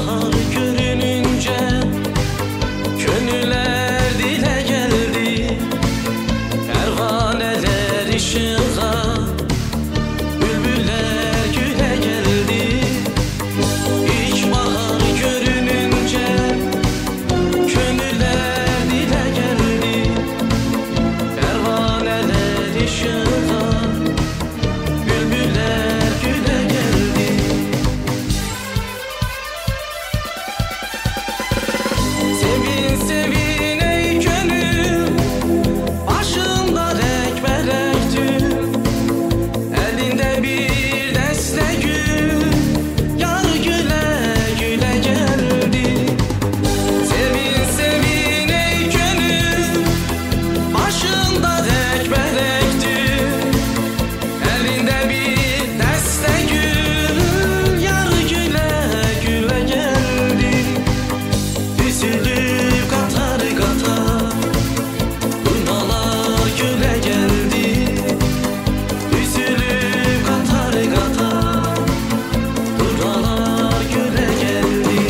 bahar görününce gönüller dile geldi. Pervaneler ışığa, bülbüller güle geldi. İlk bahar görününce gönüller dile geldi. Pervaneler ışığa, bülbüller güle geldi. Sevin sevin ey gönül, başında renk melektir. Elinde bir deste gül, yar güle güle geldi. Sevin sevin ey gönül, başında renk melektir. Elinde bir deste gül, yar güle güle geldi. Üzülüp katar katar, durnalar güle geldi. Üzülüp katar katar, durnalar güle geldi.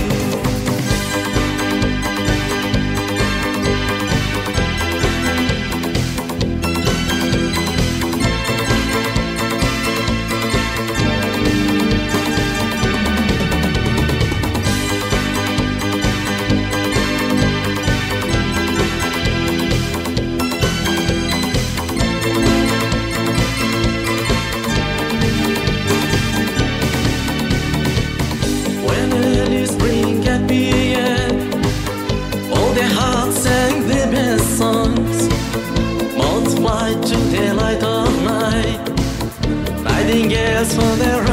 When early spring appeared, all the hearts sang the best songs. Moths fly to the light of night, nightingales for their